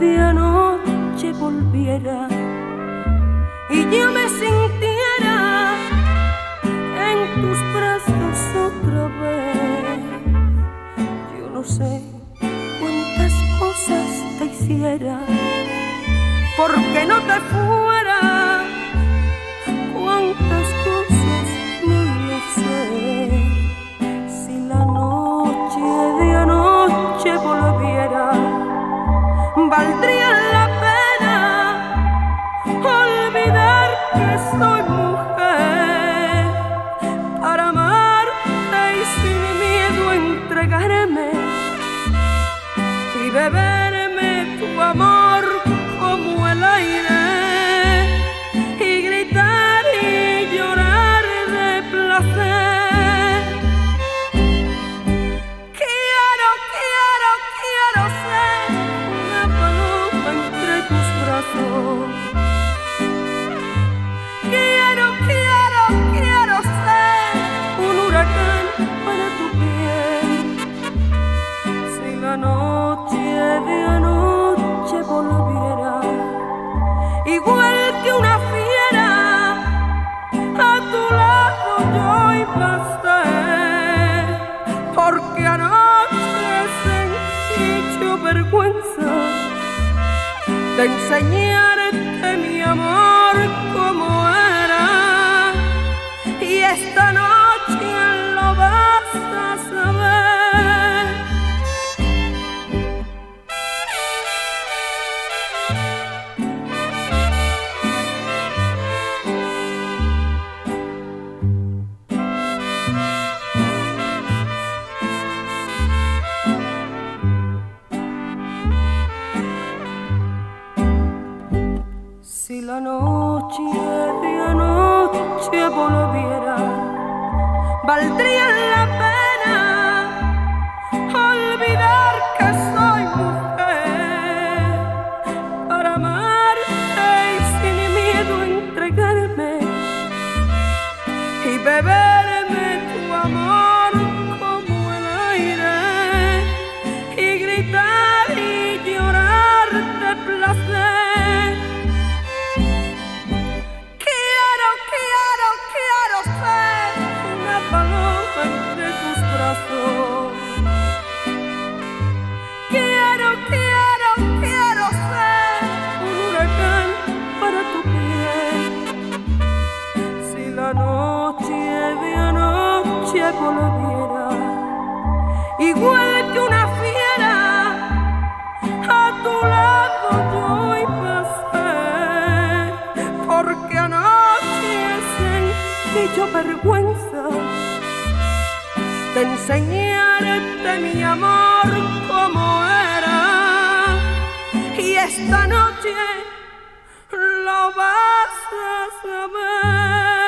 de anoche volviera y yo me sintiera en tus brazos otra vez, yo no sé cuántas cosas te hiciera porque no te fuera, cuántas cosas no lo sé. Si la noche de anoche volviera, valdría la pena olvidar que soy mujer para amarte y sin miedo entregarme y beberme tu amor como el aire y gritar y llorar de placer. Quiero ser una paloma entre tus brazos. Quiero ser un huracán para tu piel. Si la noche de anoche volviera, igual que una fiera, a tu lado yo iba a ser, porque anoche sentí yo vergüenza de enseñarte mi amor como era, y esta noche lo vas a saber. Si la noche de anoche volviera, valdría la pena olvidar que soy mujer para amarte y sin miedo entregarme y beberme tu amor como el aire y gritar y llorar de placer. Quiero ser una paloma entre tus brazos. Quiero ser un huracán para tu piel. Si la noche de anoche volviera, igual que una fiera, a tu lado yo iba a ser, porque anoche sentí yo vergüenza de enseñarte mi amor como era, y esta noche lo vas a saber.